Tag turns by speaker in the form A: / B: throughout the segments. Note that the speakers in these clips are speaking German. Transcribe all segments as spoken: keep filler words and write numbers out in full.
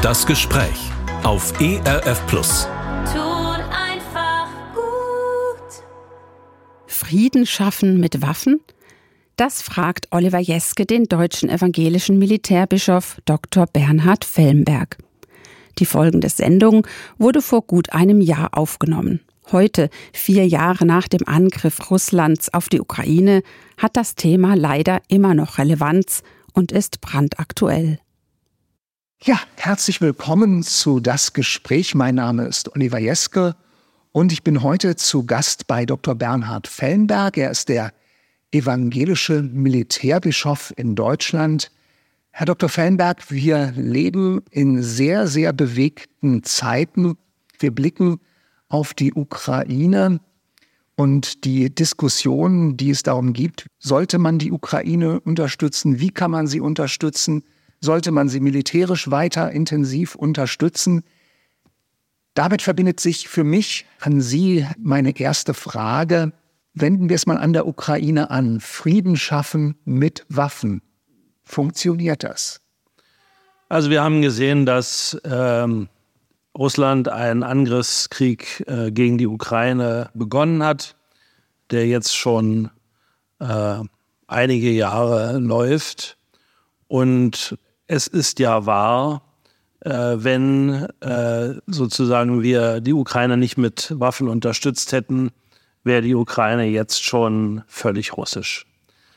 A: Das Gespräch auf E R F Plus.
B: Tut einfach gut.
C: Frieden schaffen mit Waffen? Das fragt Oliver Jeske den deutschen evangelischen Militärbischof Doktor Bernhard Fellenberg. Die folgende Sendung wurde vor gut einem Jahr aufgenommen. Heute, vier Jahre nach dem Angriff Russlands auf die Ukraine, hat das Thema leider immer noch Relevanz und ist brandaktuell.
D: Ja, herzlich willkommen zu Das Gespräch. Mein Name ist Oliver Jeske und ich bin heute zu Gast bei Doktor Bernhard Fellenberg. Er ist der evangelische Militärbischof in Deutschland. Herr Doktor Fellenberg, wir leben in sehr, sehr bewegten Zeiten. Wir blicken auf die Ukraine und die Diskussion, die es darum gibt, sollte man die Ukraine unterstützen? Wie kann man sie unterstützen? Sollte man sie militärisch weiter intensiv unterstützen? Damit verbindet sich für mich an Sie meine erste Frage. Wenden wir es mal an der Ukraine an. Frieden schaffen mit Waffen. Funktioniert das?
E: Also wir haben gesehen, dass ähm, Russland einen Angriffskrieg äh, gegen die Ukraine begonnen hat, der jetzt schon äh, einige Jahre läuft. Und es ist ja wahr, äh, wenn äh, sozusagen wir die Ukraine nicht mit Waffen unterstützt hätten, wäre die Ukraine jetzt schon völlig russisch.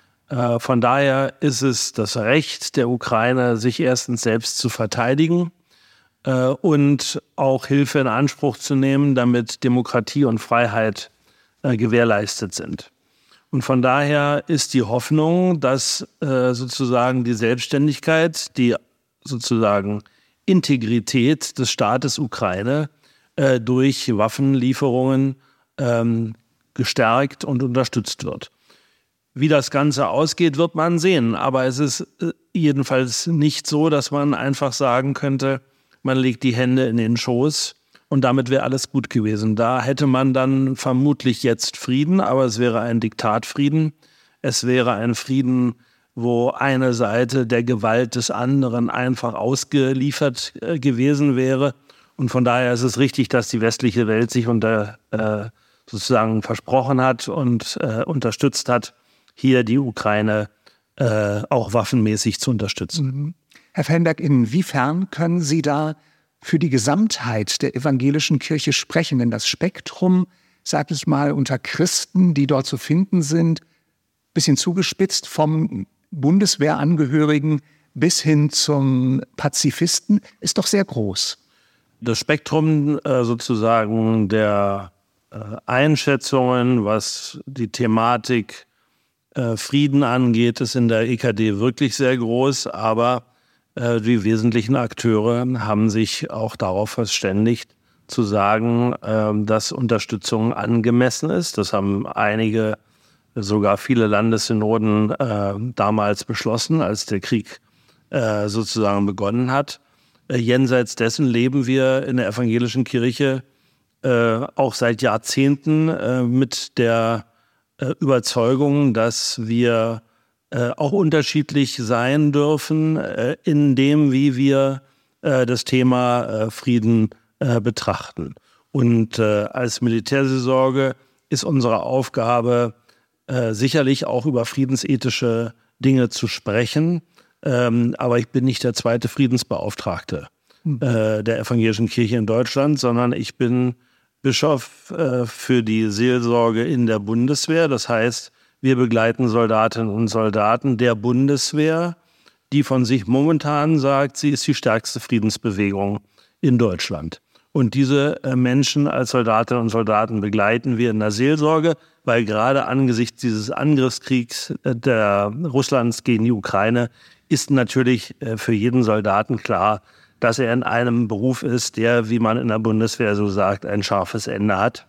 E: Äh, von daher ist es das Recht der Ukraine, sich erstens selbst zu verteidigen äh, und auch Hilfe in Anspruch zu nehmen, damit Demokratie und Freiheit äh, gewährleistet sind. Und von daher ist die Hoffnung, dass äh, sozusagen die Selbstständigkeit, die sozusagen Integrität des Staates Ukraine äh, durch Waffenlieferungen ähm, gestärkt und unterstützt wird. Wie das Ganze ausgeht, wird man sehen. Aber es ist äh, jedenfalls nicht so, dass man einfach sagen könnte, man legt die Hände in den Schoß und damit wäre alles gut gewesen. Da hätte man dann vermutlich jetzt Frieden, aber es wäre ein Diktatfrieden. Es wäre ein Frieden, wo eine Seite der Gewalt des anderen einfach ausgeliefert äh, gewesen wäre. Und von daher ist es richtig, dass die westliche Welt sich unter äh, sozusagen versprochen hat und äh, unterstützt hat, hier die Ukraine äh, auch waffenmäßig zu unterstützen.
D: Mhm. Herr Fellenberg, inwiefern können Sie da für die Gesamtheit der evangelischen Kirche sprechen? Denn das Spektrum, sag ich mal, unter Christen, die dort zu finden sind, bisschen zugespitzt vom Bundeswehrangehörigen bis hin zum Pazifisten, ist doch sehr groß.
E: Das Spektrum äh, sozusagen der äh, Einschätzungen, was die Thematik äh, Frieden angeht, ist in der E K D wirklich sehr groß, aber äh, die wesentlichen Akteure haben sich auch darauf verständigt, zu sagen, äh, dass Unterstützung angemessen ist. Das haben einige, sogar viele Landessynoden äh, damals beschlossen, als der Krieg äh, sozusagen begonnen hat. Äh, jenseits dessen leben wir in der evangelischen Kirche äh, auch seit Jahrzehnten äh, mit der äh, Überzeugung, dass wir äh, auch unterschiedlich sein dürfen äh, in dem, wie wir äh, das Thema äh, Frieden äh, betrachten. Und äh, als Militärseelsorge ist unsere Aufgabe, Äh, sicherlich auch über friedensethische Dinge zu sprechen. Ähm, aber ich bin nicht der zweite Friedensbeauftragte äh, der evangelischen Kirche in Deutschland, sondern ich bin Bischof äh, für die Seelsorge in der Bundeswehr. Das heißt, wir begleiten Soldatinnen und Soldaten der Bundeswehr, die von sich momentan sagt, sie ist die stärkste Friedensbewegung in Deutschland. Und diese äh, Menschen als Soldatinnen und Soldaten begleiten wir in der Seelsorge, weil gerade angesichts dieses Angriffskriegs äh, der Russlands gegen die Ukraine ist natürlich äh, für jeden Soldaten klar, dass er in einem Beruf ist, der, wie man in der Bundeswehr so sagt, ein scharfes Ende hat.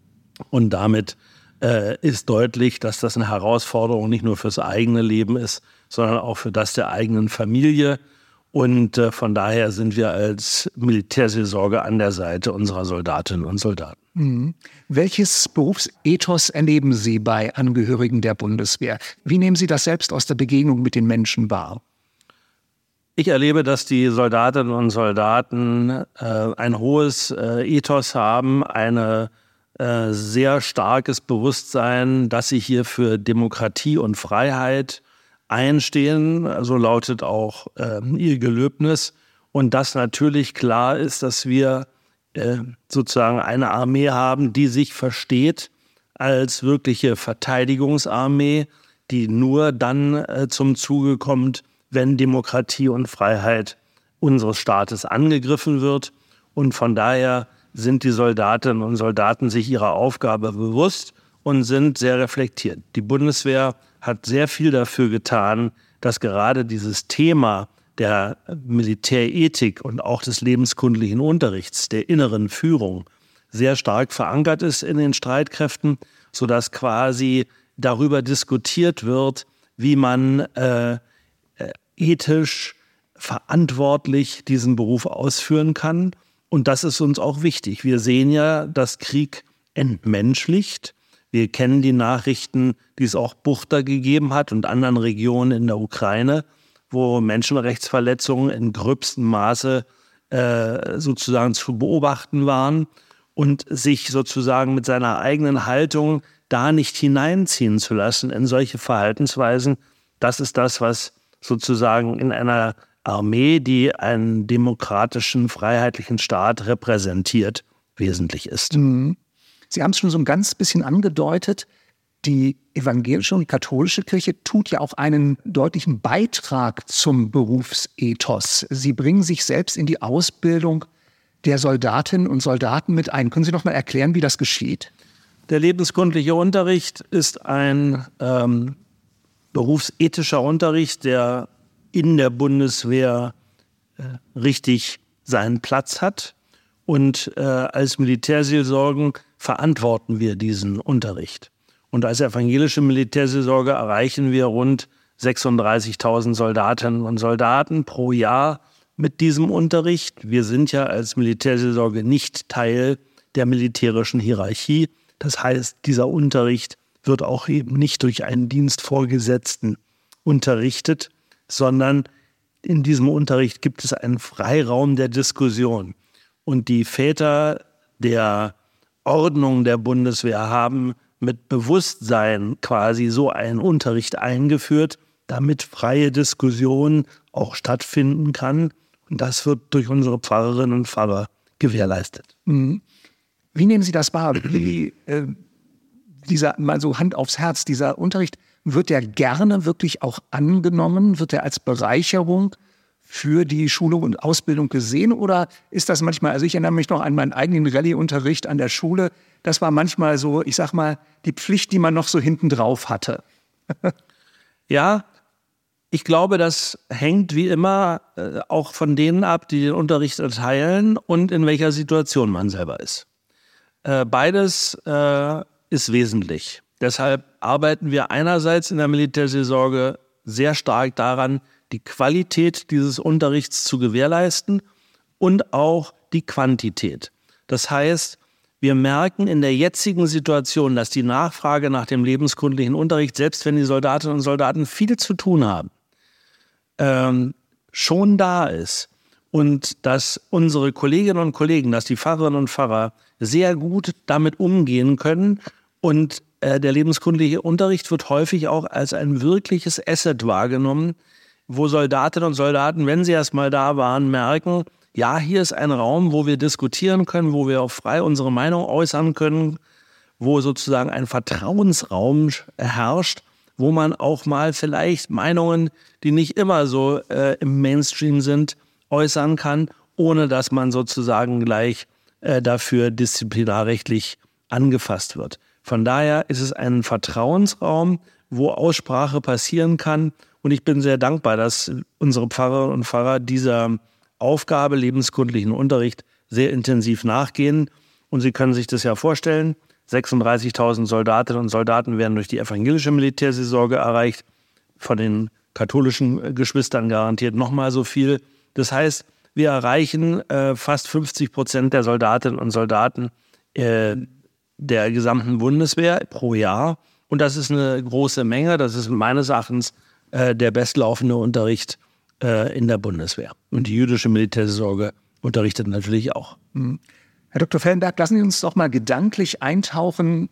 E: Und damit äh, ist deutlich, dass das eine Herausforderung nicht nur fürs eigene Leben ist, sondern auch für das der eigenen Familie. Und äh, von daher sind wir als Militärseelsorge an der Seite unserer Soldatinnen und Soldaten.
D: Mhm. Welches Berufsethos erleben Sie bei Angehörigen der Bundeswehr? Wie nehmen Sie das selbst aus der Begegnung mit den Menschen wahr?
E: Ich erlebe, dass die Soldatinnen und Soldaten äh, ein hohes äh, Ethos haben, ein äh, sehr starkes Bewusstsein, dass sie hier für Demokratie und Freiheit einstehen. So lautet auch äh, ihr Gelöbnis. Und dass natürlich klar ist, dass wir äh, sozusagen eine Armee haben, die sich versteht als wirkliche Verteidigungsarmee, die nur dann äh, zum Zuge kommt, wenn Demokratie und Freiheit unseres Staates angegriffen wird. Und von daher sind die Soldatinnen und Soldaten sich ihrer Aufgabe bewusst und sind sehr reflektiert. Die Bundeswehr hat sehr viel dafür getan, dass gerade dieses Thema der Militärethik und auch des lebenskundlichen Unterrichts, der inneren Führung, sehr stark verankert ist in den Streitkräften, sodass quasi darüber diskutiert wird, wie man äh, ethisch verantwortlich diesen Beruf ausführen kann. Und das ist uns auch wichtig. Wir sehen ja, dass Krieg entmenschlicht. Wir kennen die Nachrichten, die es auch Buchter gegeben hat und anderen Regionen in der Ukraine, wo Menschenrechtsverletzungen in gröbstem Maße äh, sozusagen zu beobachten waren und sich sozusagen mit seiner eigenen Haltung da nicht hineinziehen zu lassen in solche Verhaltensweisen. Das ist das, was sozusagen in einer Armee, die einen demokratischen, freiheitlichen Staat repräsentiert, wesentlich ist.
D: Sie haben es schon so ein ganz bisschen angedeutet. Die evangelische und katholische Kirche tut ja auch einen deutlichen Beitrag zum Berufsethos. Sie bringen sich selbst in die Ausbildung der Soldatinnen und Soldaten mit ein. Können Sie noch mal erklären, wie das geschieht?
E: Der lebenskundliche Unterricht ist ein ähm, berufsethischer Unterricht, der in der Bundeswehr äh, richtig seinen Platz hat. Und äh, als Militärseelsorgen verantworten wir diesen Unterricht. Und als evangelische Militärseelsorge erreichen wir rund sechsunddreißigtausend Soldatinnen und Soldaten pro Jahr mit diesem Unterricht. Wir sind ja als Militärseelsorge nicht Teil der militärischen Hierarchie. Das heißt, dieser Unterricht wird auch eben nicht durch einen Dienstvorgesetzten unterrichtet, sondern in diesem Unterricht gibt es einen Freiraum der Diskussion. Und die Väter der Ordnung der Bundeswehr haben mit Bewusstsein quasi so einen Unterricht eingeführt, damit freie Diskussion auch stattfinden kann. Und das wird durch unsere Pfarrerinnen und Pfarrer gewährleistet.
D: Mhm. Wie nehmen Sie das wahr? Wie, äh, dieser, mal so Hand aufs Herz, dieser Unterricht, wird der gerne wirklich auch angenommen? Wird er als Bereicherung für die Schulung und Ausbildung gesehen? Oder ist das manchmal, also ich erinnere mich noch an meinen eigenen Rallye-Unterricht an der Schule, das war manchmal so, ich sag mal, die Pflicht, die man noch so hinten drauf hatte.
E: Ja, ich glaube, das hängt wie immer äh, auch von denen ab, die den Unterricht erteilen und in welcher Situation man selber ist. Äh, beides äh, ist wesentlich. Deshalb arbeiten wir einerseits in der Militärseelsorge sehr stark daran, die Qualität dieses Unterrichts zu gewährleisten und auch die Quantität. Das heißt, wir merken in der jetzigen Situation, dass die Nachfrage nach dem lebenskundlichen Unterricht, selbst wenn die Soldatinnen und Soldaten viel zu tun haben, ähm, schon da ist. Und dass unsere Kolleginnen und Kollegen, dass die Pfarrerinnen und Pfarrer sehr gut damit umgehen können. Und äh, der lebenskundliche Unterricht wird häufig auch als ein wirkliches Asset wahrgenommen, wo Soldatinnen und Soldaten, wenn sie erst mal da waren, merken, ja, hier ist ein Raum, wo wir diskutieren können, wo wir auch frei unsere Meinung äußern können, wo sozusagen ein Vertrauensraum herrscht, wo man auch mal vielleicht Meinungen, die nicht immer so äh, im Mainstream sind, äußern kann, ohne dass man sozusagen gleich äh, dafür disziplinarrechtlich angefasst wird. Von daher ist es ein Vertrauensraum, wo Aussprache passieren kann. Und ich bin sehr dankbar, dass unsere Pfarrerinnen und Pfarrer dieser Aufgabe, lebenskundlichen Unterricht, sehr intensiv nachgehen. Und Sie können sich das ja vorstellen, sechsunddreißigtausend Soldatinnen und Soldaten werden durch die evangelische Militärseelsorge erreicht, von den katholischen Geschwistern garantiert nochmal so viel. Das heißt, wir erreichen äh, fast fünfzig Prozent der Soldatinnen und Soldaten äh, der gesamten Bundeswehr pro Jahr. Und das ist eine große Menge. Das ist meines Erachtens äh, der bestlaufende Unterricht äh, in der Bundeswehr. Und die jüdische Militärseelsorge unterrichtet natürlich auch.
D: Herr Doktor Fellenberg, lassen Sie uns doch mal gedanklich eintauchen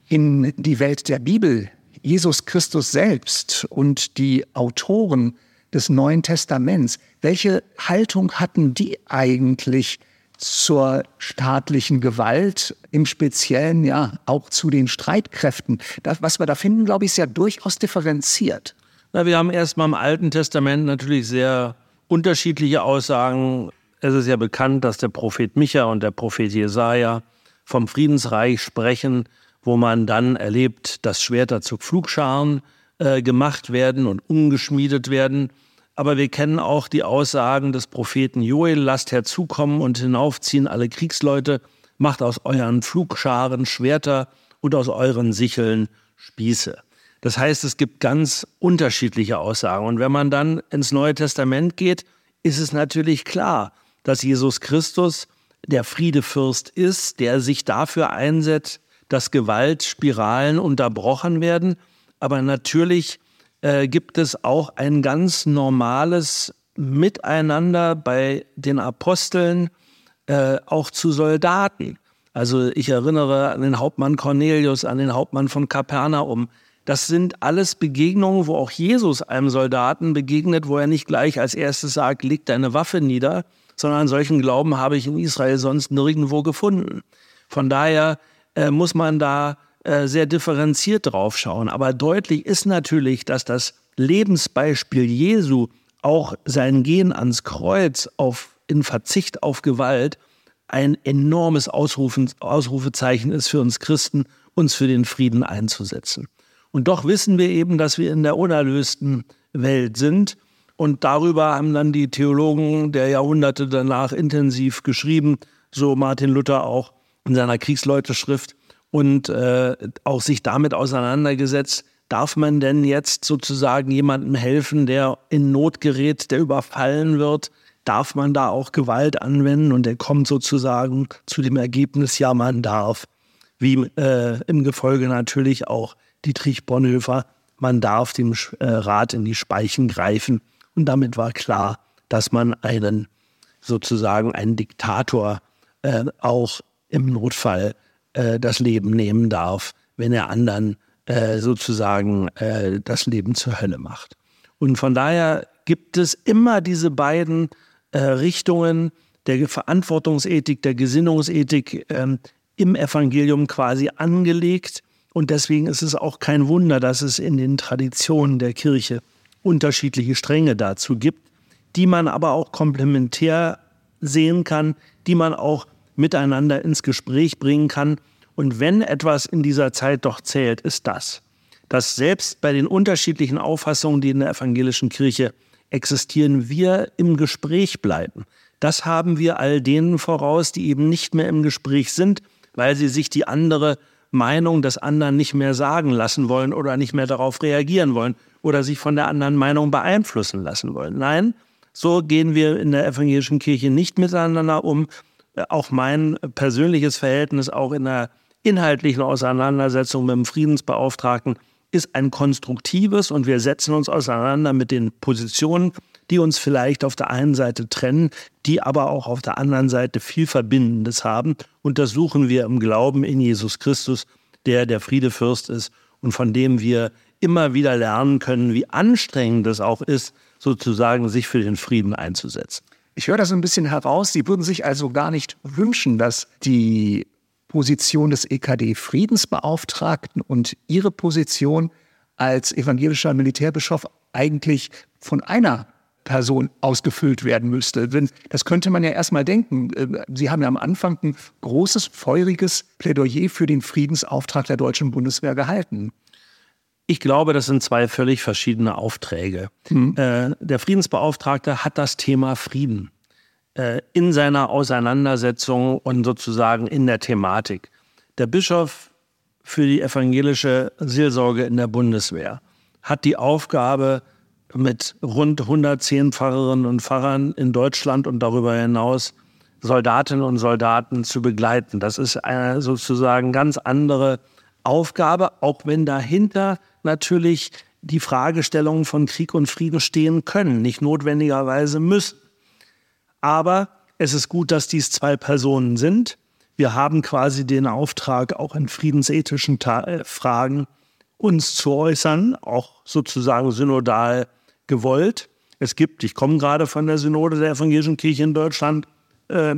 D: in die Welt der Bibel. Jesus Christus selbst und die Autoren des Neuen Testaments. Welche Haltung hatten die eigentlich zur staatlichen Gewalt, im Speziellen ja auch zu den Streitkräften? Das, was wir da finden, glaube ich, ist ja durchaus differenziert.
E: Na, wir haben erstmal im Alten Testament natürlich sehr unterschiedliche Aussagen. Es ist ja bekannt, dass der Prophet Micha und der Prophet Jesaja vom Friedensreich sprechen, wo man dann erlebt, dass Schwerter zu Pflugscharen äh, gemacht werden und umgeschmiedet werden. Aber wir kennen auch die Aussagen des Propheten Joel: Lasst herzukommen und hinaufziehen alle Kriegsleute, macht aus euren Pflugscharen Schwerter und aus euren Sicheln Spieße. Das heißt, es gibt ganz unterschiedliche Aussagen. Und wenn man dann ins Neue Testament geht, ist es natürlich klar, dass Jesus Christus der Friedefürst ist, der sich dafür einsetzt, dass Gewaltspiralen unterbrochen werden. Aber natürlich äh, gibt es auch ein ganz normales Miteinander bei den Aposteln, äh, auch zu Soldaten. Also ich erinnere an den Hauptmann Cornelius, an den Hauptmann von Kapernaum. Das sind alles Begegnungen, wo auch Jesus einem Soldaten begegnet, wo er nicht gleich als erstes sagt, leg deine Waffe nieder, sondern solchen Glauben habe ich in Israel sonst nirgendwo gefunden. Von daher äh, muss man da äh, sehr differenziert drauf schauen. Aber deutlich ist natürlich, dass das Lebensbeispiel Jesu, auch sein Gehen ans Kreuz auf, in Verzicht auf Gewalt, ein enormes Ausrufen, Ausrufezeichen ist für uns Christen, uns für den Frieden einzusetzen. Und doch wissen wir eben, dass wir in der unerlösten Welt sind. Und darüber haben dann die Theologen der Jahrhunderte danach intensiv geschrieben, so Martin Luther auch in seiner Kriegsleuteschrift, und äh, auch sich damit auseinandergesetzt, darf man denn jetzt sozusagen jemandem helfen, der in Not gerät, der überfallen wird? Darf man da auch Gewalt anwenden? Und er kommt sozusagen zu dem Ergebnis, ja, man darf. Wie äh, im Gefolge natürlich auch Dietrich Bonhoeffer, man darf dem äh, Rat in die Speichen greifen. Und damit war klar, dass man einen sozusagen einen Diktator äh, auch im Notfall äh, das Leben nehmen darf, wenn er anderen äh, sozusagen äh, das Leben zur Hölle macht. Und von daher gibt es immer diese beiden äh, Richtungen der Verantwortungsethik, der Gesinnungsethik äh, im Evangelium quasi angelegt. Und deswegen ist es auch kein Wunder, dass es in den Traditionen der Kirche unterschiedliche Stränge dazu gibt, die man aber auch komplementär sehen kann, die man auch miteinander ins Gespräch bringen kann. Und wenn etwas in dieser Zeit doch zählt, ist das, dass selbst bei den unterschiedlichen Auffassungen, die in der evangelischen Kirche existieren, wir im Gespräch bleiben. Das haben wir all denen voraus, die eben nicht mehr im Gespräch sind, weil sie sich die andere Meinung des anderen nicht mehr sagen lassen wollen oder nicht mehr darauf reagieren wollen oder sich von der anderen Meinung beeinflussen lassen wollen. Nein, so gehen wir in der evangelischen Kirche nicht miteinander um. Auch mein persönliches Verhältnis, auch in der inhaltlichen Auseinandersetzung mit dem Friedensbeauftragten, ist ein konstruktives, und wir setzen uns auseinander mit den Positionen, die uns vielleicht auf der einen Seite trennen, die aber auch auf der anderen Seite viel Verbindendes haben. Und das suchen wir im Glauben in Jesus Christus, der der Friedefürst ist und von dem wir immer wieder lernen können, wie anstrengend es auch ist, sozusagen sich für den Frieden einzusetzen.
D: Ich höre da so ein bisschen heraus, Sie würden sich also gar nicht wünschen, dass die Position des E K D-Friedensbeauftragten und Ihre Position als evangelischer Militärbischof eigentlich von einer Person ausgefüllt werden müsste. Das könnte man ja erstmal denken. Sie haben ja am Anfang ein großes, feuriges Plädoyer für den Friedensauftrag der deutschen Bundeswehr gehalten.
E: Ich glaube, das sind zwei völlig verschiedene Aufträge. Hm. Äh, der Friedensbeauftragte hat das Thema Frieden äh, in seiner Auseinandersetzung und sozusagen in der Thematik. Der Bischof für die evangelische Seelsorge in der Bundeswehr hat die Aufgabe, mit rund hundertzehn Pfarrerinnen und Pfarrern in Deutschland und darüber hinaus Soldatinnen und Soldaten zu begleiten. Das ist eine sozusagen ganz andere Aufgabe, auch wenn dahinter natürlich die Fragestellungen von Krieg und Frieden stehen können, nicht notwendigerweise müssen. Aber es ist gut, dass dies zwei Personen sind. Wir haben quasi den Auftrag, auch in friedensethischen Ta- Fragen uns zu äußern, auch sozusagen synodal gewollt. Es gibt, ich komme gerade von der Synode der Evangelischen Kirche in Deutschland äh,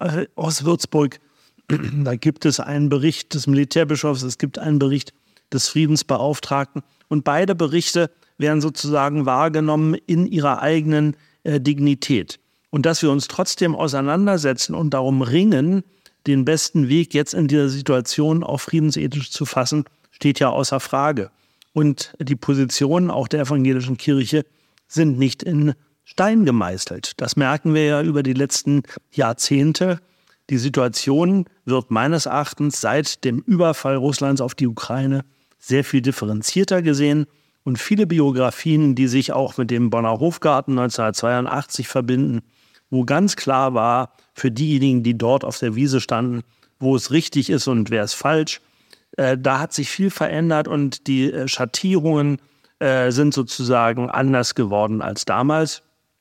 E: aus Würzburg, da gibt es einen Bericht des Militärbischofs, es gibt einen Bericht des Friedensbeauftragten und beide Berichte werden sozusagen wahrgenommen in ihrer eigenen äh, Dignität. Und dass wir uns trotzdem auseinandersetzen und darum ringen, den besten Weg jetzt in dieser Situation auch friedensethisch zu fassen, steht ja außer Frage. Und die Positionen auch der evangelischen Kirche sind nicht in Stein gemeißelt. Das merken wir ja über die letzten Jahrzehnte. Die Situation wird meines Erachtens seit dem Überfall Russlands auf die Ukraine sehr viel differenzierter gesehen. Und viele Biografien, die sich auch mit dem Bonner Hofgarten neunzehnhundertzweiundachtzig verbinden, wo ganz klar war, für diejenigen, die dort auf der Wiese standen, wo es richtig ist und wer ist falsch, äh, da hat sich viel verändert und die äh, Schattierungen äh, sind sozusagen anders geworden als damals.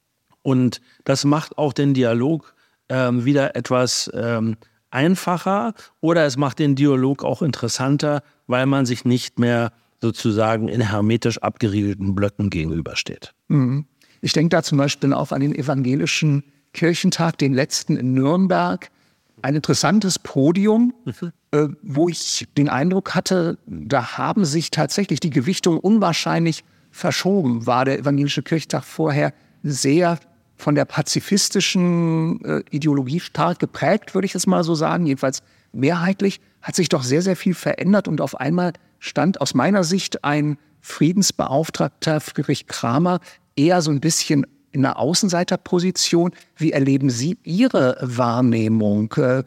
E: Und das macht auch den Dialog ähm, wieder etwas ähm, einfacher oder es macht den Dialog auch interessanter, weil man sich nicht mehr sozusagen in hermetisch abgeriegelten Blöcken gegenübersteht.
D: Mhm. Ich denke da zum Beispiel auch an den evangelischen Kirchentag, den letzten in Nürnberg. Ein interessantes Podium, mhm. äh, wo ich den Eindruck hatte, da haben sich tatsächlich die Gewichtungen unwahrscheinlich verschoben. War der evangelische Kirchentag vorher sehr von der pazifistischen äh, Ideologie stark geprägt, würde ich es mal so sagen. Jedenfalls mehrheitlich hat sich doch sehr, sehr viel verändert. Und auf einmal stand aus meiner Sicht ein Friedensbeauftragter Friedrich Kramer eher so ein bisschen in einer Außenseiterposition. Wie erleben Sie Ihre Wahrnehmung äh,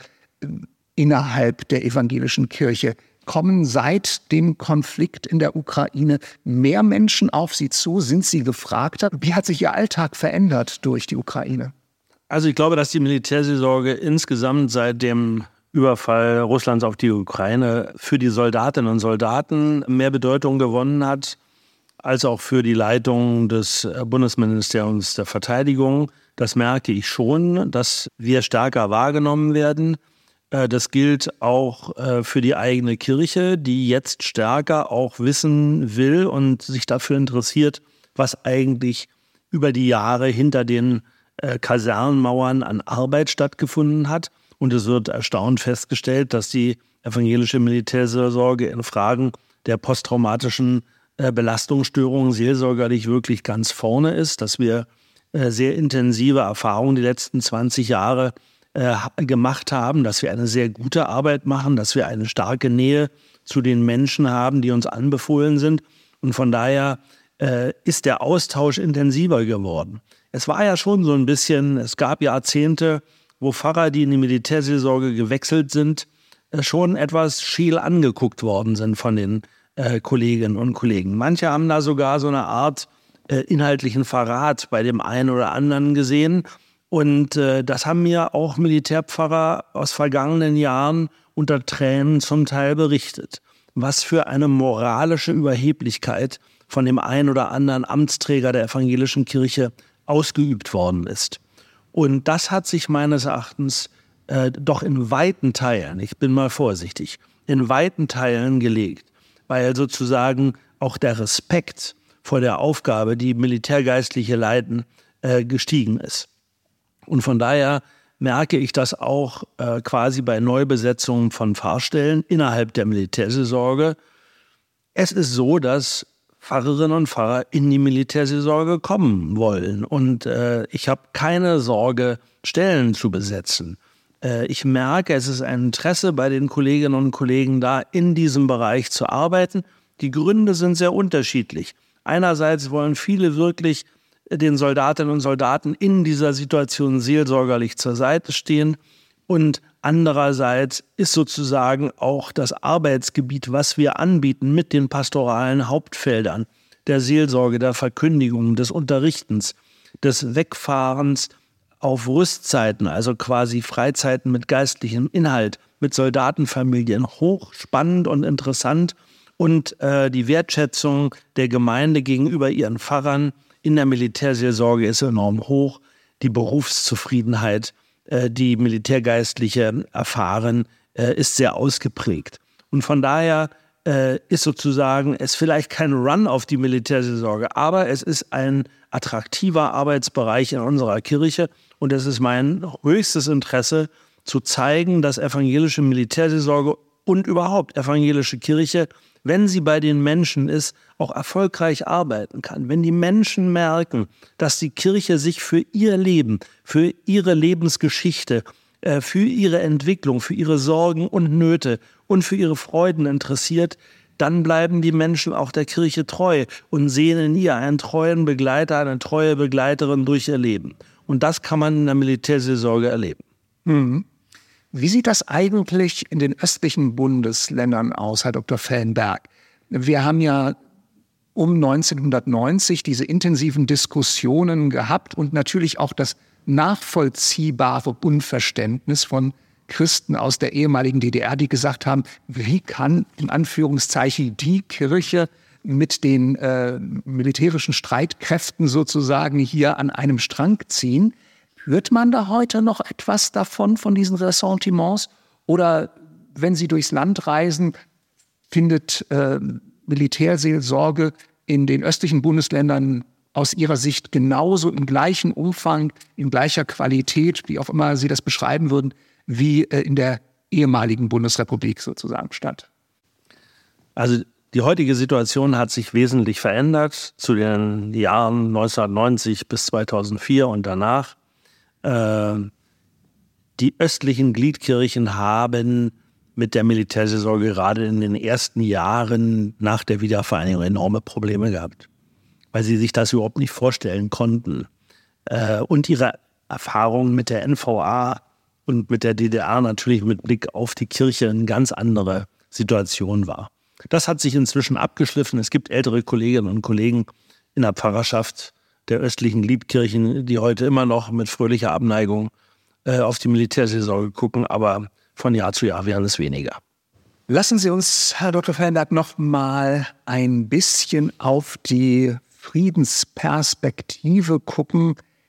D: innerhalb der evangelischen Kirche? Kommen seit dem Konflikt in der Ukraine mehr Menschen auf Sie zu? Sind Sie gefragter? Wie hat sich Ihr Alltag verändert durch die Ukraine?
E: Also ich glaube, dass die Militärseelsorge insgesamt seit dem Überfall Russlands auf die Ukraine für die Soldatinnen und Soldaten mehr Bedeutung gewonnen hat, als auch für die Leitung des Bundesministeriums der Verteidigung. Das merke ich schon, dass wir stärker wahrgenommen werden. Das gilt auch für die eigene Kirche, die jetzt stärker auch wissen will und sich dafür interessiert, was eigentlich über die Jahre hinter den Kasernenmauern an Arbeit stattgefunden hat. Und es wird erstaunt festgestellt, dass die evangelische Militärseelsorge in Fragen der posttraumatischen Belastungsstörungen seelsorgerlich wirklich ganz vorne ist, dass wir sehr intensive Erfahrungen die letzten zwanzig Jahre äh, gemacht haben, dass wir eine sehr gute Arbeit machen, dass wir eine starke Nähe zu den Menschen haben, die uns anbefohlen sind. Und von daher äh, ist der Austausch intensiver geworden. Es war ja schon so ein bisschen, es gab Jahrzehnte, wo Pfarrer, die in die Militärseelsorge gewechselt sind, äh, schon etwas scheel angeguckt worden sind von den äh, Kolleginnen und Kollegen. Manche haben da sogar so eine Art äh, inhaltlichen Verrat bei dem einen oder anderen gesehen. Und äh, das haben mir auch Militärpfarrer aus vergangenen Jahren unter Tränen zum Teil berichtet. Was für eine moralische Überheblichkeit von dem einen oder anderen Amtsträger der evangelischen Kirche ausgeübt worden ist. Und das hat sich meines Erachtens äh, doch in weiten Teilen, ich bin mal vorsichtig, in weiten Teilen gelegt, weil sozusagen auch der Respekt vor der Aufgabe, die Militärgeistliche leiten, äh, gestiegen ist. Und von daher merke ich das auch äh, quasi bei Neubesetzungen von Pfarrstellen innerhalb der Militärseelsorge. Es ist so, dass Pfarrerinnen und Pfarrer in die Militärseelsorge kommen wollen. Und äh, ich habe keine Sorge, Stellen zu besetzen. Äh, ich merke, es ist ein Interesse bei den Kolleginnen und Kollegen da, in diesem Bereich zu arbeiten. Die Gründe sind sehr unterschiedlich. Einerseits wollen viele wirklich den Soldatinnen und Soldaten in dieser Situation seelsorgerlich zur Seite stehen. Und andererseits ist sozusagen auch das Arbeitsgebiet, was wir anbieten mit den pastoralen Hauptfeldern, der Seelsorge, der Verkündigung, des Unterrichtens, des Wegfahrens auf Rüstzeiten, also quasi Freizeiten mit geistlichem Inhalt, mit Soldatenfamilien, hochspannend und interessant. und äh, die Wertschätzung der Gemeinde gegenüber ihren Pfarrern in der Militärseelsorge ist enorm hoch. Die Berufszufriedenheit, äh, die Militärgeistliche erfahren, äh, ist sehr ausgeprägt. Und von daher äh, ist sozusagen es vielleicht kein Run auf die Militärseelsorge, aber es ist ein attraktiver Arbeitsbereich in unserer Kirche und es ist mein höchstes Interesse, zu zeigen, dass evangelische Militärseelsorge und überhaupt evangelische Kirche, wenn sie bei den Menschen ist, auch erfolgreich arbeiten kann. Wenn die Menschen merken, dass die Kirche sich für ihr Leben, für ihre Lebensgeschichte, äh, für ihre Entwicklung, für ihre Sorgen und Nöte und für ihre Freuden interessiert, dann bleiben die Menschen auch der Kirche treu und sehen in ihr einen treuen Begleiter, eine treue Begleiterin durch ihr Leben. Und das kann man in der Militärseelsorge erleben.
D: Mhm. Wie sieht das eigentlich in den östlichen Bundesländern aus, Herr Doktor Fellenberg? Wir haben ja um neunzehnhundertneunzig diese intensiven Diskussionen gehabt und natürlich auch das nachvollziehbare Unverständnis von Christen aus der ehemaligen D D R, die gesagt haben, wie kann in Anführungszeichen die Kirche mit den äh, militärischen Streitkräften sozusagen hier an einem Strang ziehen? Hört man da heute noch etwas davon, von diesen Ressentiments? Oder wenn Sie durchs Land reisen, findet äh, Militärseelsorge in den östlichen Bundesländern aus Ihrer Sicht genauso im gleichen Umfang, in gleicher Qualität, wie auch immer Sie das beschreiben würden, wie äh, in der ehemaligen Bundesrepublik sozusagen statt?
E: Also die heutige Situation hat sich wesentlich verändert zu den Jahren neunzehnhundertneunzig bis zweitausendvier und danach. Die östlichen Gliedkirchen haben mit der Militärseelsorge gerade in den ersten Jahren nach der Wiedervereinigung enorme Probleme gehabt, weil sie sich das überhaupt nicht vorstellen konnten. Und ihre Erfahrungen mit der N V A und mit der D D R natürlich mit Blick auf die Kirche eine ganz andere Situation war. Das hat sich inzwischen abgeschliffen. Es gibt ältere Kolleginnen und Kollegen in der Pfarrerschaft der östlichen Gliedkirchen, die heute immer noch mit fröhlicher Abneigung äh, auf die Militärseelsorge gucken, aber von Jahr zu Jahr werden es weniger.
D: Lassen Sie uns, Herr Doktor Fellenberg, noch mal ein bisschen auf die Friedensperspektive gucken,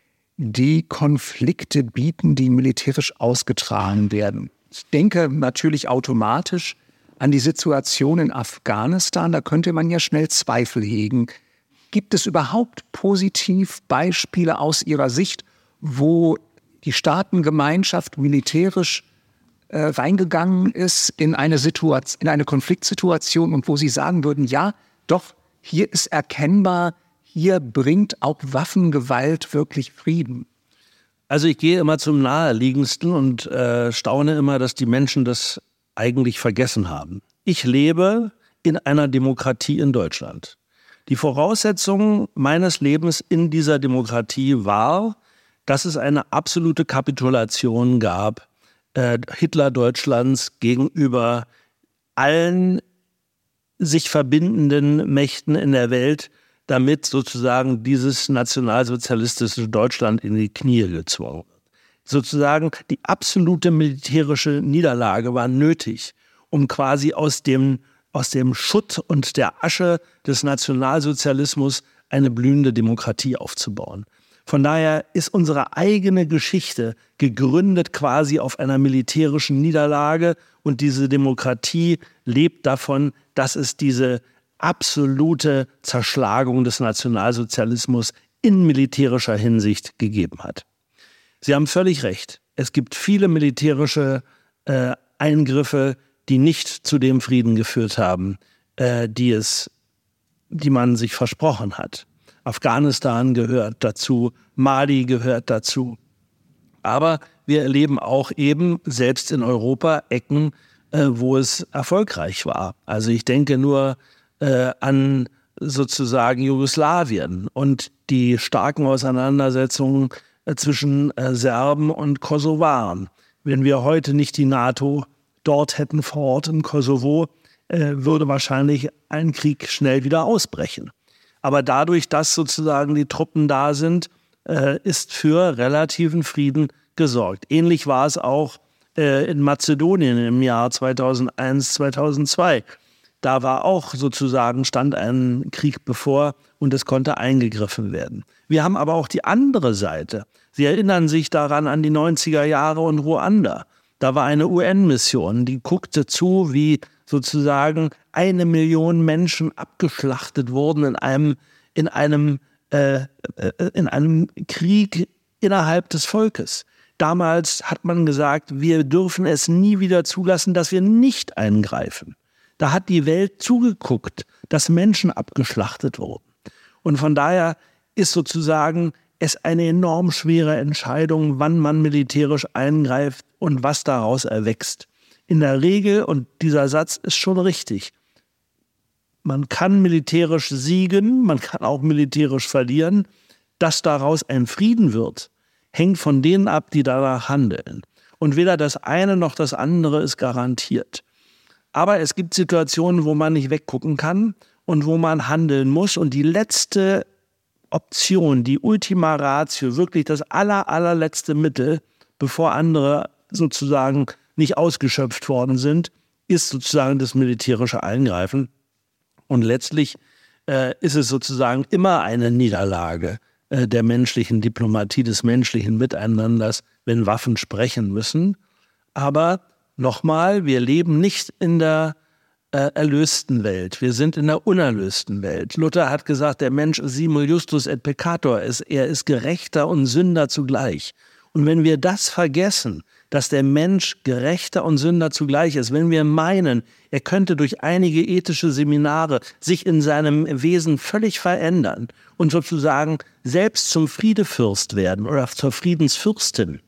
D: die Konflikte bieten, die militärisch ausgetragen werden. Ich denke natürlich automatisch an die Situation in Afghanistan, da könnte man ja schnell Zweifel hegen. Gibt es überhaupt positiv Beispiele aus Ihrer Sicht, wo die Staatengemeinschaft militärisch äh, reingegangen ist in eine Situation, in eine Konfliktsituation und wo Sie sagen würden, ja, doch, hier ist erkennbar, hier bringt auch Waffengewalt wirklich Frieden?
E: Also ich gehe immer zum Naheliegendsten und äh, staune immer, dass die Menschen das eigentlich vergessen haben. Ich lebe in einer Demokratie in Deutschland. Die Voraussetzung meines Lebens in dieser Demokratie war, dass es eine absolute Kapitulation gab äh, Hitler-Deutschlands gegenüber allen sich verbindenden Mächten in der Welt, damit sozusagen dieses nationalsozialistische Deutschland in die Knie gezwungen wird. Sozusagen die absolute militärische Niederlage war nötig, um quasi aus dem aus dem Schutt und der Asche des Nationalsozialismus eine blühende Demokratie aufzubauen. Von daher ist unsere eigene Geschichte gegründet quasi auf einer militärischen Niederlage und diese Demokratie lebt davon, dass es diese absolute Zerschlagung des Nationalsozialismus in militärischer Hinsicht gegeben hat. Sie haben völlig recht. Es gibt viele militärische äh, Eingriffe, die nicht zu dem Frieden geführt haben, äh, die es, die man sich versprochen hat. Afghanistan gehört dazu, Mali gehört dazu. Aber wir erleben auch eben selbst in Europa Ecken, äh, wo es erfolgreich war. Also ich denke nur äh, an sozusagen Jugoslawien und die starken Auseinandersetzungen äh, zwischen äh, Serben und Kosovaren. Wenn wir heute nicht die NATO dort hätten vor Ort im Kosovo, äh, würde wahrscheinlich ein Krieg schnell wieder ausbrechen. Aber dadurch, dass sozusagen die Truppen da sind, äh, ist für relativen Frieden gesorgt. Ähnlich war es auch äh, in Mazedonien im Jahr zweitausendeins, zweitausendzwei. Da war auch sozusagen, stand ein Krieg bevor und es konnte eingegriffen werden. Wir haben aber auch die andere Seite. Sie erinnern sich daran an die neunziger Jahre und Ruanda. Da war eine U N-Mission, die guckte zu, wie sozusagen eine Million Menschen abgeschlachtet wurden in einem, in einem, äh, in einem Krieg innerhalb des Volkes. Damals hat man gesagt, wir dürfen es nie wieder zulassen, dass wir nicht eingreifen. Da hat die Welt zugeguckt, dass Menschen abgeschlachtet wurden. Und von daher ist sozusagen es eine enorm schwere Entscheidung, wann man militärisch eingreift und was daraus erwächst. In der Regel, und dieser Satz ist schon richtig, man kann militärisch siegen, man kann auch militärisch verlieren. Dass daraus ein Frieden wird, hängt von denen ab, die danach handeln. Und weder das eine noch das andere ist garantiert. Aber es gibt Situationen, wo man nicht weggucken kann und wo man handeln muss. Und die letzte Option, die Ultima Ratio, wirklich das aller, allerletzte Mittel, bevor andere sozusagen nicht ausgeschöpft worden sind, ist sozusagen das militärische Eingreifen. Und letztlich äh, ist es sozusagen immer eine Niederlage äh, der menschlichen Diplomatie, des menschlichen Miteinanders, wenn Waffen sprechen müssen. Aber nochmal, wir leben nicht in der äh, erlösten Welt. Wir sind in der unerlösten Welt. Luther hat gesagt, der Mensch simul justus et peccator ist. Er ist Gerechter und Sünder zugleich. Und wenn wir das vergessen, dass der Mensch Gerechter und Sünder zugleich ist, wenn wir meinen, er könnte durch einige ethische Seminare sich in seinem Wesen völlig verändern und sozusagen selbst zum Friedefürst werden oder zur Friedensfürstin,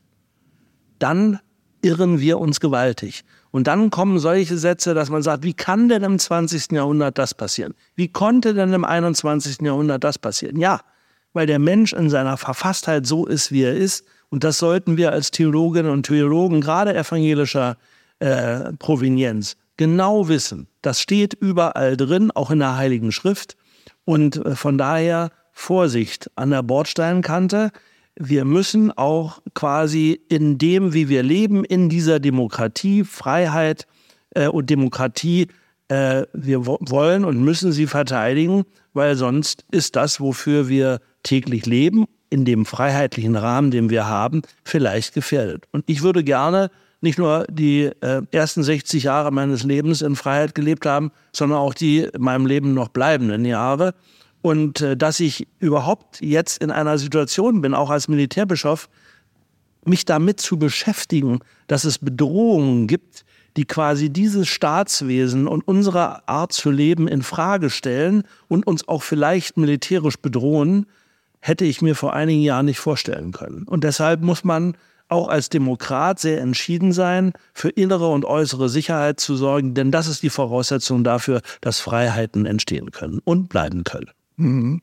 E: dann irren wir uns gewaltig. Und dann kommen solche Sätze, dass man sagt, wie kann denn im zwanzigsten Jahrhundert das passieren? Wie konnte denn im einundzwanzigsten Jahrhundert das passieren? Ja, weil der Mensch in seiner Verfasstheit so ist, wie er ist. Und das sollten wir als Theologinnen und Theologen, gerade evangelischer äh, Provenienz, genau wissen. Das steht überall drin, auch in der Heiligen Schrift. Und äh, von daher Vorsicht an der Bordsteinkante. Wir müssen auch quasi in dem, wie wir leben, in dieser Demokratie, Freiheit äh, und Demokratie, äh, wir wo- wollen und müssen sie verteidigen, weil sonst ist das, wofür wir täglich leben, in dem freiheitlichen Rahmen, den wir haben, vielleicht gefährdet. Und ich würde gerne nicht nur die äh, ersten sechzig Jahre meines Lebens in Freiheit gelebt haben, sondern auch die in meinem Leben noch bleibenden Jahre. Und äh, dass ich überhaupt jetzt in einer Situation bin, auch als Militärbischof, mich damit zu beschäftigen, dass es Bedrohungen gibt, die quasi dieses Staatswesen und unsere Art zu leben in Frage stellen und uns auch vielleicht militärisch bedrohen, hätte ich mir vor einigen Jahren nicht vorstellen können. Und deshalb muss man auch als Demokrat sehr entschieden sein, für innere und äußere Sicherheit zu sorgen, denn das ist die Voraussetzung dafür, dass Freiheiten entstehen können und bleiben können.
D: Mhm.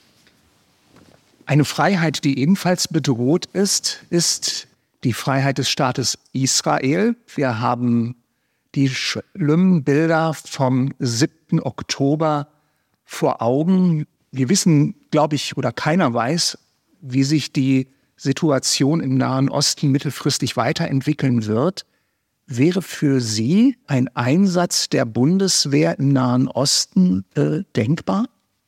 D: Eine Freiheit, die ebenfalls bedroht ist, ist die Freiheit des Staates Israel. Wir haben die schlimmen Bilder vom siebten Oktober vor Augen. Wir wissen, glaube ich, oder keiner weiß, wie sich die Situation im Nahen Osten mittelfristig weiterentwickeln wird. Wäre für Sie ein Einsatz der Bundeswehr im Nahen Osten äh, denkbar?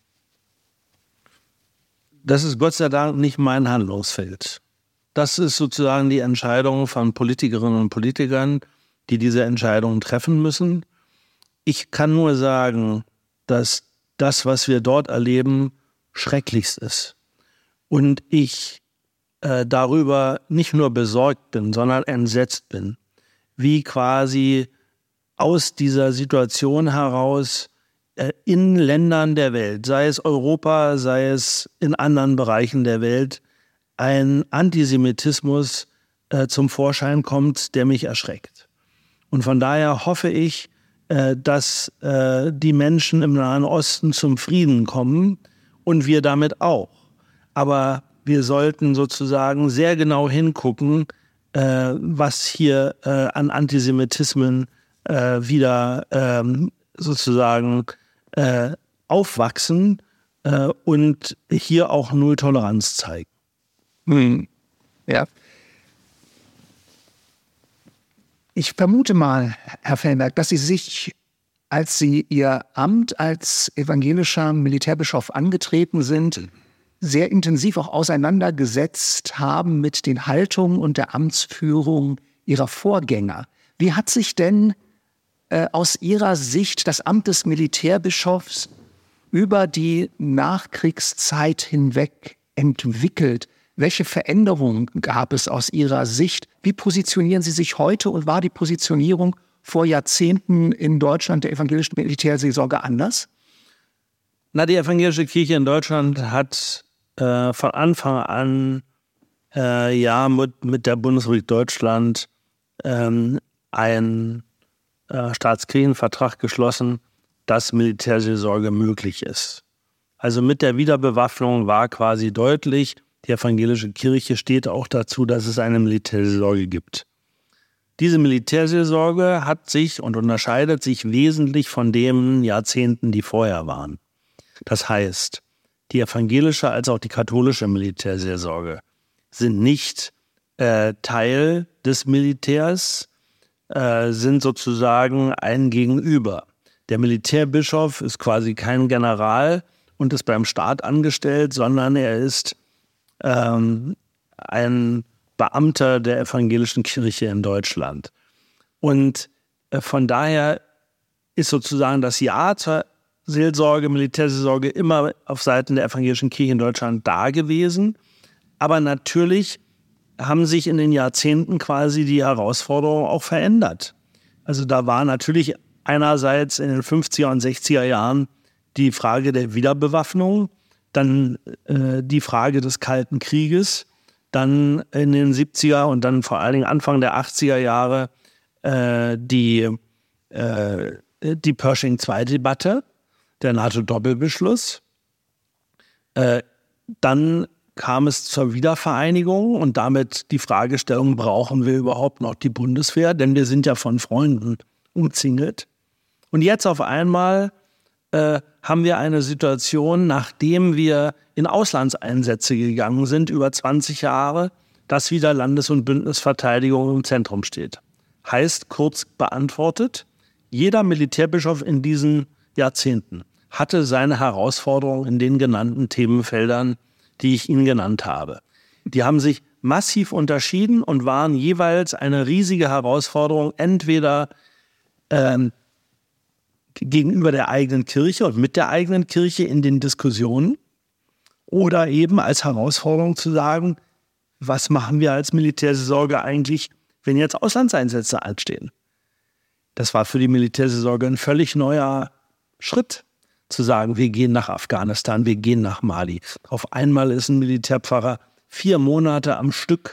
E: Das ist Gott sei Dank nicht mein Handlungsfeld. Das ist sozusagen die Entscheidung von Politikerinnen und Politikern, die diese Entscheidungen treffen müssen. Ich kann nur sagen, dass das, was wir dort erleben, schrecklichst ist. Und ich äh, darüber nicht nur besorgt bin, sondern entsetzt bin, wie quasi aus dieser Situation heraus äh, in Ländern der Welt, sei es Europa, sei es in anderen Bereichen der Welt, ein Antisemitismus äh, zum Vorschein kommt, der mich erschreckt. Und von daher hoffe ich, dass äh, die Menschen im Nahen Osten zum Frieden kommen und wir damit auch. Aber wir sollten sozusagen sehr genau hingucken, äh, was hier äh, an Antisemitismen äh, wieder ähm, sozusagen äh, aufwachsen äh, und hier auch Null Toleranz zeigen.
D: Hm. Ja. Ich vermute mal, Herr Fellenberg, dass Sie sich als Sie Ihr Amt als evangelischer Militärbischof angetreten sind, sehr intensiv auch auseinandergesetzt haben mit den Haltungen und der Amtsführung Ihrer Vorgänger. Wie hat sich denn äh, aus Ihrer Sicht das Amt des Militärbischofs über die Nachkriegszeit hinweg entwickelt? Welche Veränderungen gab es aus Ihrer Sicht? Wie positionieren Sie sich heute und war die Positionierung vor Jahrzehnten in Deutschland der evangelischen Militärseelsorge anders?
E: Na, die evangelische Kirche in Deutschland hat äh, von Anfang an äh, ja mit, mit der Bundesrepublik Deutschland ähm, einen äh, Staatskirchenvertrag geschlossen, dass Militärseelsorge möglich ist. Also mit der Wiederbewaffnung war quasi deutlich, die evangelische Kirche steht auch dazu, dass es eine Militärseelsorge gibt. Diese Militärseelsorge hat sich und unterscheidet sich wesentlich von den Jahrzehnten, die vorher waren. Das heißt, die evangelische als auch die katholische Militärseelsorge sind nicht äh, Teil des Militärs, äh, sind sozusagen ein Gegenüber. Der Militärbischof ist quasi kein General und ist beim Staat angestellt, sondern er ist ähm, ein Beamter der evangelischen Kirche in Deutschland. Und äh, von daher ist sozusagen das Ja zur Seelsorge, Militärseelsorge immer auf Seiten der evangelischen Kirche in Deutschland da gewesen. Aber natürlich haben sich in den Jahrzehnten quasi die Herausforderungen auch verändert. Also da war natürlich einerseits in den fünfziger und sechziger Jahren die Frage der Wiederbewaffnung, dann äh, die Frage des Kalten Krieges, dann in den siebziger und dann vor allen Dingen Anfang der achtziger Jahre äh, die, äh, die Pershing-zwei-Debatte, der NATO-Doppelbeschluss. Äh, dann kam es zur Wiedervereinigung und damit die Fragestellung, brauchen wir überhaupt noch die Bundeswehr? Denn wir sind ja von Freunden umzingelt. Und jetzt auf einmal äh, haben wir eine Situation, nachdem wir in Auslandseinsätze gegangen sind, über zwanzig Jahre, dass wieder Landes- und Bündnisverteidigung im Zentrum steht. Heißt, kurz beantwortet, jeder Militärbischof in diesen Jahrzehnten hatte seine Herausforderungen in den genannten Themenfeldern, die ich Ihnen genannt habe. Die haben sich massiv unterschieden und waren jeweils eine riesige Herausforderung, entweder ähm, gegenüber der eigenen Kirche und mit der eigenen Kirche in den Diskussionen oder eben als Herausforderung zu sagen, was machen wir als Militärseelsorge eigentlich, wenn jetzt Auslandseinsätze anstehen? Das war für die Militärseelsorge ein völlig neuer Schritt, zu sagen, wir gehen nach Afghanistan, wir gehen nach Mali. Auf einmal ist ein Militärpfarrer vier Monate am Stück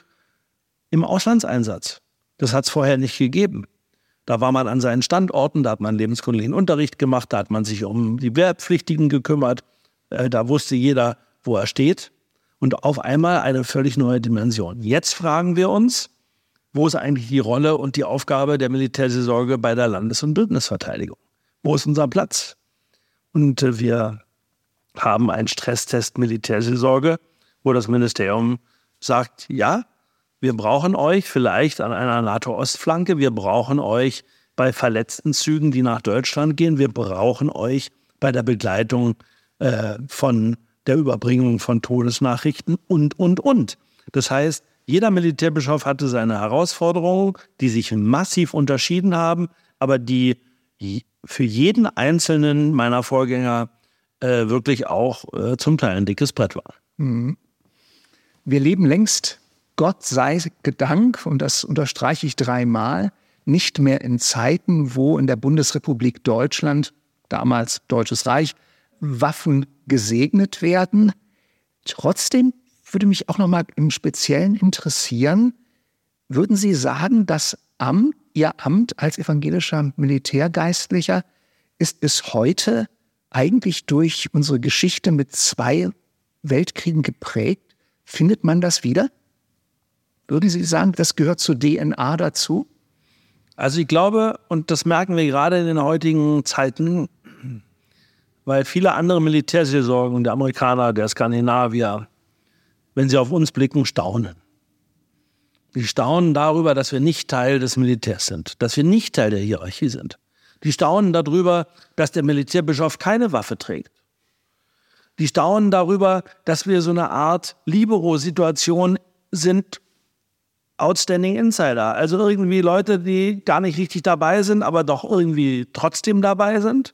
E: im Auslandseinsatz. Das hat es vorher nicht gegeben. Da war man an seinen Standorten, da hat man lebenskundlichen Unterricht gemacht, da hat man sich um die Wehrpflichtigen gekümmert, äh, da wusste jeder, wo er steht. Und auf einmal eine völlig neue Dimension. Jetzt fragen wir uns, wo ist eigentlich die Rolle und die Aufgabe der Militärseelsorge bei der Landes- und Bündnisverteidigung? Wo ist unser Platz? Und äh, wir haben einen Stresstest Militärseelsorge, wo das Ministerium sagt, ja, wir brauchen euch vielleicht an einer NATO-Ostflanke, wir brauchen euch bei verletzten Zügen, die nach Deutschland gehen, wir brauchen euch bei der Begleitung äh, von der Überbringung von Todesnachrichten und, und, und. Das heißt, jeder Militärbischof hatte seine Herausforderungen, die sich massiv unterschieden haben, aber die für jeden einzelnen meiner Vorgänger äh, wirklich auch äh, zum Teil ein dickes Brett waren.
D: Mhm. Wir leben längst, Gott sei Gedank, und das unterstreiche ich dreimal, nicht mehr in Zeiten, wo in der Bundesrepublik Deutschland, damals Deutsches Reich, Waffen gesegnet werden. Trotzdem würde mich auch noch mal im Speziellen interessieren, würden Sie sagen, das Amt, Ihr Amt als evangelischer Militärgeistlicher ist bis heute eigentlich durch unsere Geschichte mit zwei Weltkriegen geprägt? Findet man das wieder? Würden Sie sagen, das gehört zur D N A dazu?
E: Also ich glaube, und das merken wir gerade in den heutigen Zeiten, weil viele andere Militärseelsorgen, der Amerikaner, der Skandinavier, wenn sie auf uns blicken, staunen. Die staunen darüber, dass wir nicht Teil des Militärs sind, dass wir nicht Teil der Hierarchie sind, Die staunen darüber, dass der Militärbischof keine Waffe trägt. Die staunen darüber, dass wir so eine Art Libero-Situation sind, Outstanding Insider. Also irgendwie Leute, die gar nicht richtig dabei sind, aber doch irgendwie trotzdem dabei sind.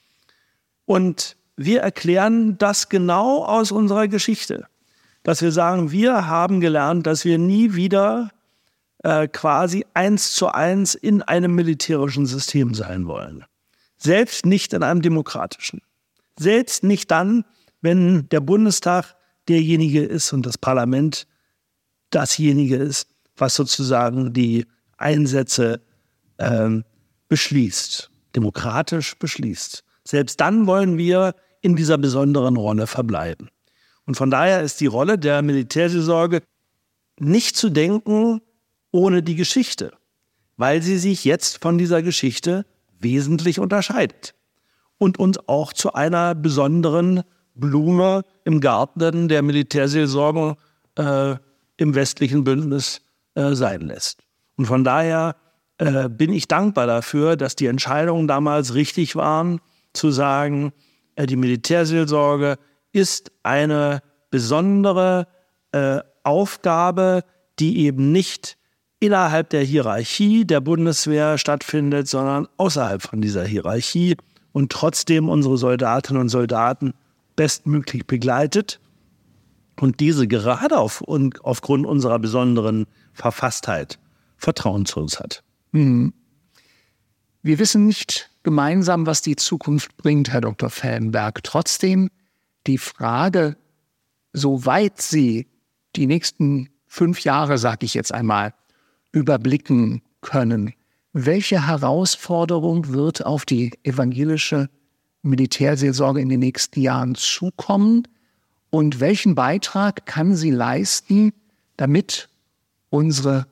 E: Und wir erklären das genau aus unserer Geschichte. Dass wir sagen, wir haben gelernt, dass wir nie wieder äh, quasi eins zu eins in einem militärischen System sein wollen. Selbst nicht in einem demokratischen. Selbst nicht dann, wenn der Bundestag derjenige ist und das Parlament dasjenige ist, was sozusagen die Einsätze ähm, beschließt, demokratisch beschließt. Selbst dann wollen wir in dieser besonderen Rolle verbleiben. Und von daher ist die Rolle der Militärseelsorge nicht zu denken ohne die Geschichte, weil sie sich jetzt von dieser Geschichte wesentlich unterscheidet und uns auch zu einer besonderen Blume im Garten der Militärseelsorge äh, im westlichen Bündnis äh, sein lässt. Und von daher äh, bin ich dankbar dafür, dass die Entscheidungen damals richtig waren, zu sagen, äh, die Militärseelsorge ist eine besondere äh, Aufgabe, die eben nicht innerhalb der Hierarchie der Bundeswehr stattfindet, sondern außerhalb von dieser Hierarchie und trotzdem unsere Soldatinnen und Soldaten bestmöglich begleitet und diese gerade auf, und aufgrund unserer besonderen Verfasstheit Vertrauen zu uns hat.
D: Mhm. Wir wissen nicht gemeinsam, was die Zukunft bringt, Herr Doktor Fellenberg. Trotzdem die Frage, soweit Sie die nächsten fünf Jahre, sage ich jetzt einmal, überblicken können, welche Herausforderung wird auf die evangelische Militärseelsorge in den nächsten Jahren zukommen und welchen Beitrag kann sie leisten, damit unsere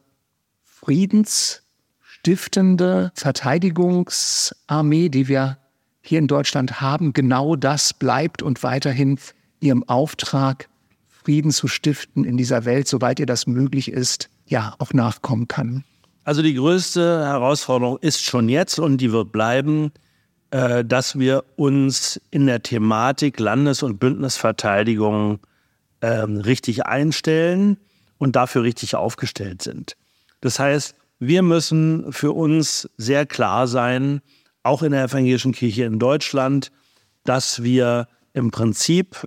D: friedensstiftende Verteidigungsarmee, die wir hier in Deutschland haben, genau das bleibt und weiterhin ihrem Auftrag, Frieden zu stiften in dieser Welt, soweit ihr das möglich ist, ja, auch nachkommen kann?
E: Also die größte Herausforderung ist schon jetzt und die wird bleiben, äh, dass wir uns in der Thematik Landes- und Bündnisverteidigung äh, richtig einstellen und dafür richtig aufgestellt sind. Das heißt, wir müssen für uns sehr klar sein, auch in der evangelischen Kirche in Deutschland, dass wir im Prinzip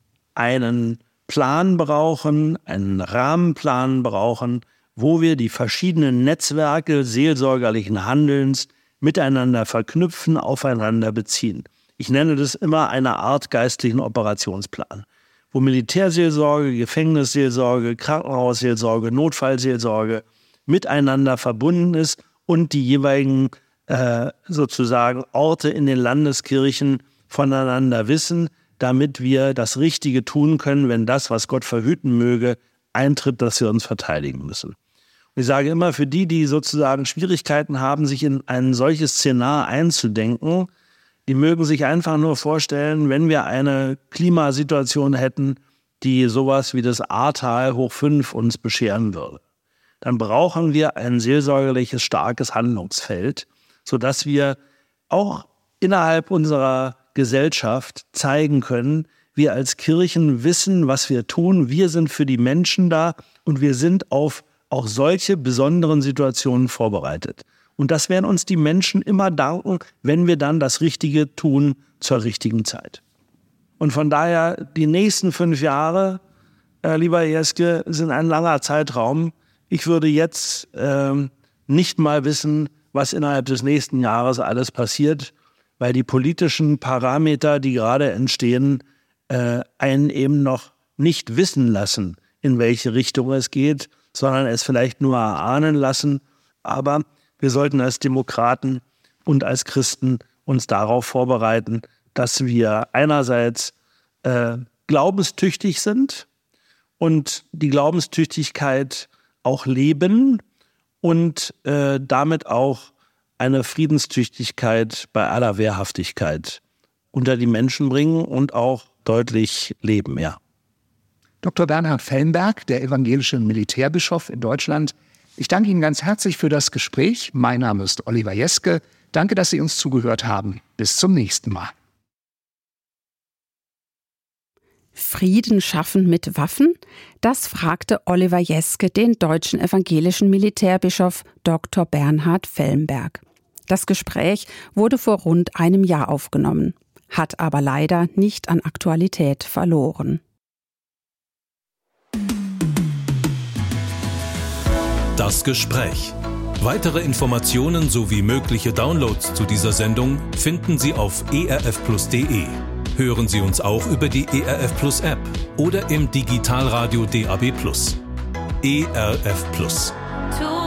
E: einen Plan brauchen, einen Rahmenplan brauchen, wo wir die verschiedenen Netzwerke seelsorgerlichen Handelns miteinander verknüpfen, aufeinander beziehen. Ich nenne das immer eine Art geistlichen Operationsplan, wo Militärseelsorge, Gefängnisseelsorge, Krankenhausseelsorge, Notfallseelsorge miteinander verbunden ist und die jeweiligen äh, sozusagen Orte in den Landeskirchen voneinander wissen, damit wir das Richtige tun können, wenn das, was Gott verhüten möge, eintritt, dass wir uns verteidigen müssen. Und ich sage immer, für die, die sozusagen Schwierigkeiten haben, sich in ein solches Szenar einzudenken, die mögen sich einfach nur vorstellen, wenn wir eine Klimasituation hätten, die sowas wie das Ahrtal hoch fünf uns bescheren würde. Dann brauchen wir ein seelsorgerliches, starkes Handlungsfeld, sodass wir auch innerhalb unserer Gesellschaft zeigen können, wir als Kirchen wissen, was wir tun. Wir sind für die Menschen da und wir sind auf auch solche besonderen Situationen vorbereitet. Und das werden uns die Menschen immer danken, wenn wir dann das Richtige tun zur richtigen Zeit. Und von daher, die nächsten fünf Jahre, äh, lieber Jeske, sind ein langer Zeitraum. Ich würde jetzt äh, nicht mal wissen, was innerhalb des nächsten Jahres alles passiert, weil die politischen Parameter, die gerade entstehen, äh, einen eben noch nicht wissen lassen, in welche Richtung es geht, sondern es vielleicht nur erahnen lassen. Aber wir sollten als Demokraten und als Christen uns darauf vorbereiten, dass wir einerseits äh, glaubenstüchtig sind und die Glaubenstüchtigkeit auch leben und äh, damit auch eine Friedenstüchtigkeit bei aller Wehrhaftigkeit unter die Menschen bringen und auch deutlich leben, ja.
D: Doktor Bernhard Fellenberg, der evangelische Militärbischof in Deutschland. Ich danke Ihnen ganz herzlich für das Gespräch. Mein Name ist Oliver Jeske. Danke, dass Sie uns zugehört haben. Bis zum nächsten Mal.
C: Frieden schaffen mit Waffen? Das fragte Oliver Jeske den deutschen evangelischen Militärbischof Doktor Bernhard Fellenberg. Das Gespräch wurde vor rund einem Jahr aufgenommen, hat aber leider nicht an Aktualität verloren.
A: Das Gespräch. Weitere Informationen sowie mögliche Downloads zu dieser Sendung finden Sie auf e r f plus punkt d e. Hören Sie uns auch über die E R F Plus App oder im Digitalradio D A B plus. E R F Plus.